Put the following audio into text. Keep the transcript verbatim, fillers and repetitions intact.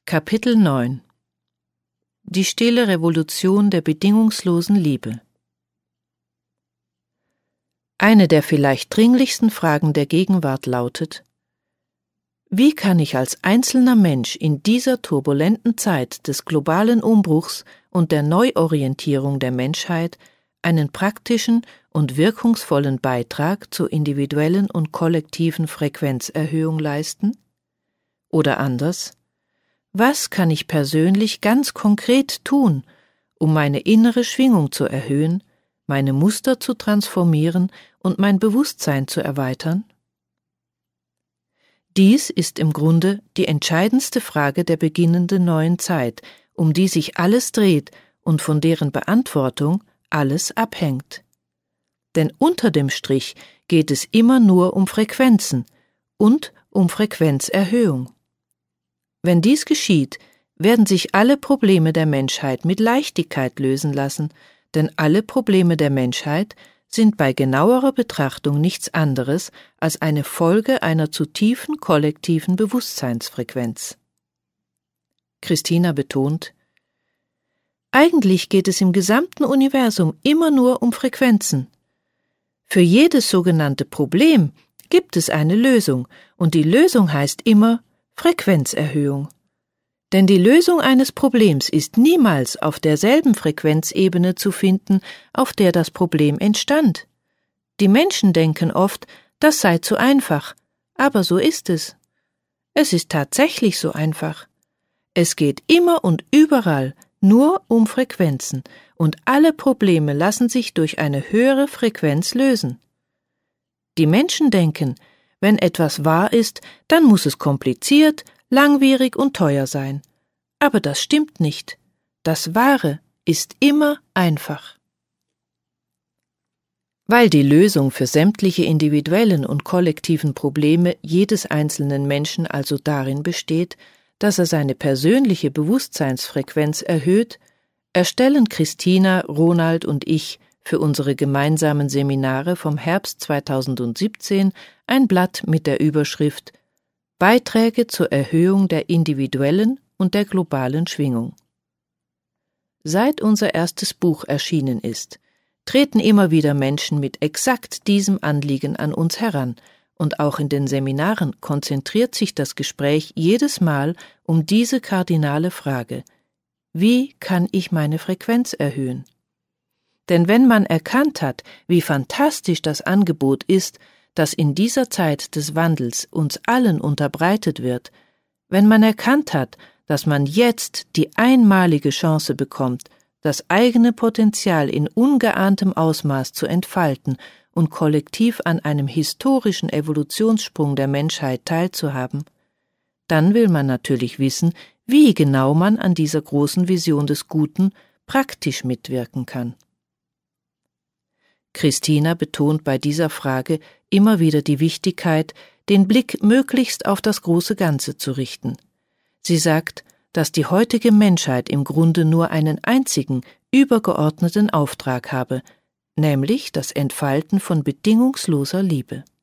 Kapitel neun Die stille Revolution der bedingungslosen Liebe. Eine der vielleicht dringlichsten Fragen der Gegenwart lautet: Wie kann ich als einzelner Mensch in dieser turbulenten Zeit des globalen Umbruchs und der Neuorientierung der Menschheit einen praktischen und wirkungsvollen Beitrag zur individuellen und kollektiven Frequenzerhöhung leisten? Oder anders: Was kann ich persönlich ganz konkret tun, um meine innere Schwingung zu erhöhen, meine Muster zu transformieren und mein Bewusstsein zu erweitern? Dies ist im Grunde die entscheidendste Frage der beginnenden neuen Zeit, um die sich alles dreht und von deren Beantwortung alles abhängt. Denn unter dem Strich geht es immer nur um Frequenzen und um Frequenzerhöhung. Wenn dies geschieht, werden sich alle Probleme der Menschheit mit Leichtigkeit lösen lassen, denn alle Probleme der Menschheit sind bei genauerer Betrachtung nichts anderes als eine Folge einer zu tiefen kollektiven Bewusstseinsfrequenz. Christina betont: Eigentlich geht es im gesamten Universum immer nur um Frequenzen. Für jedes sogenannte Problem gibt es eine Lösung, und die Lösung heißt immer Frequenzerhöhung. Denn die Lösung eines Problems ist niemals auf derselben Frequenzebene zu finden, auf der das Problem entstand. Die Menschen denken oft, das sei zu einfach, aber so ist es. Es ist tatsächlich so einfach. Es geht immer und überall nur um Frequenzen, und alle Probleme lassen sich durch eine höhere Frequenz lösen. Die Menschen denken, wenn etwas wahr ist, dann muss es kompliziert, langwierig und teuer sein. Aber das stimmt nicht. Das Wahre ist immer einfach. Weil die Lösung für sämtliche individuellen und kollektiven Probleme jedes einzelnen Menschen also darin besteht, dass er seine persönliche Bewusstseinsfrequenz erhöht, erstellen Christina, Ronald und ich für unsere gemeinsamen Seminare vom Herbst zweitausendsiebzehn ein Blatt mit der Überschrift Beiträge zur Erhöhung der individuellen und der globalen Schwingung. Seit unser erstes Buch erschienen ist, treten immer wieder Menschen mit exakt diesem Anliegen an uns heran, und auch in den Seminaren konzentriert sich das Gespräch jedes Mal um diese kardinale Frage: Wie kann ich meine Frequenz erhöhen? Denn wenn man erkannt hat, wie fantastisch das Angebot ist, das in dieser Zeit des Wandels uns allen unterbreitet wird, wenn man erkannt hat, dass man jetzt die einmalige Chance bekommt, das eigene Potenzial in ungeahntem Ausmaß zu entfalten und kollektiv an einem historischen Evolutionssprung der Menschheit teilzuhaben, dann will man natürlich wissen, wie genau man an dieser großen Vision des Guten praktisch mitwirken kann. Christina betont bei dieser Frage immer wieder die Wichtigkeit, den Blick möglichst auf das große Ganze zu richten. Sie sagt, dass die heutige Menschheit im Grunde nur einen einzigen, übergeordneten Auftrag habe, nämlich das Entfalten von bedingungsloser Liebe.